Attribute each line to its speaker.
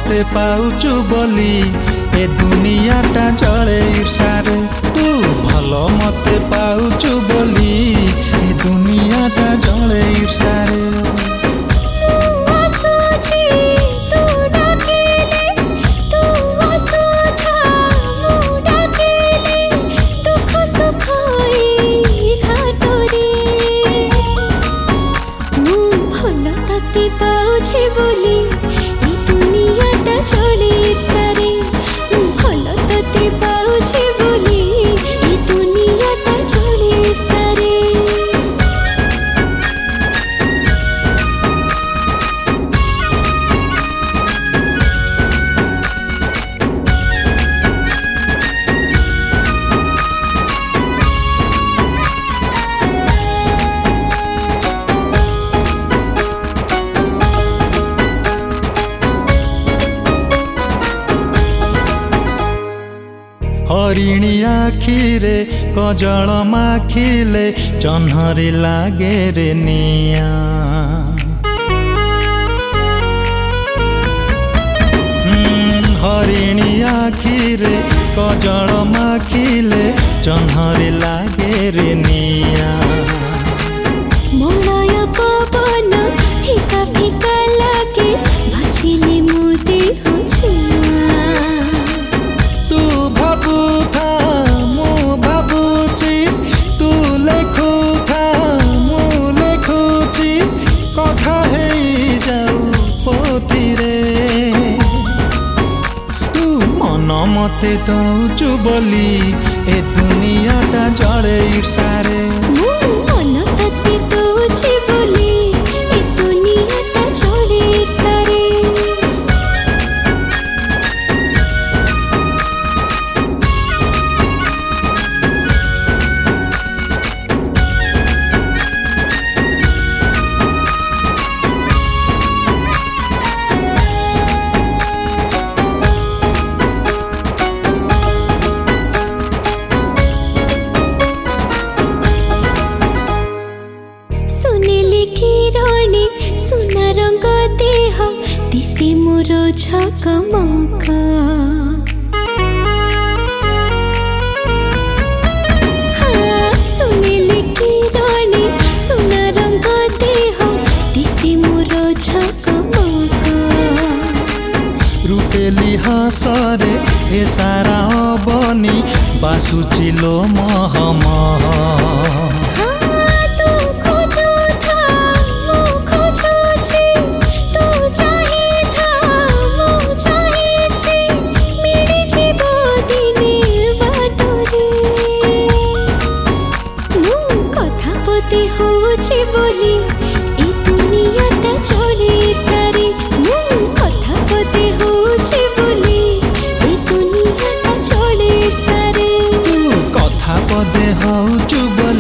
Speaker 1: मते पाउचु बोली ए दुनियाटा चले ईर्षारे तू भलो मते पाउचु बोली ए दुनियाटा चले ईर्षारे
Speaker 2: बोली ए दुनियाटा चले ईर्षारे भलो तते पाउछे बोली ए दुनियाटा चले ईर्षारे
Speaker 1: हरिणी आखिरे कजल माखिले चन्हरे लागे रे निया हरिणी आखिरे कजल माखिले चन्हरे लागे रे निया
Speaker 2: मलय पवन फिका फिका लागे भाजिले मो देह छुआ
Speaker 1: कथा है जाऊ पोथिरे तू मन मते दौचु बोली ए दुनियाटा चले ईर्षारे
Speaker 2: मन तते दौचे बोली ए दुनियाटा चले ईर्षारे सुना रंग देह दिसे मोर झकमक सुनिले किरणी सुना रंग देह दिसे मोर झकमक
Speaker 1: रूपेली हसरे ए सारा बनी बासुचिलो महमह
Speaker 2: बोली ए दुनियाटा चले ईर्षारे कथा पते होछे बोली ए दुनियाटा चले ईर्षारे
Speaker 1: तू कथा पदे होचु।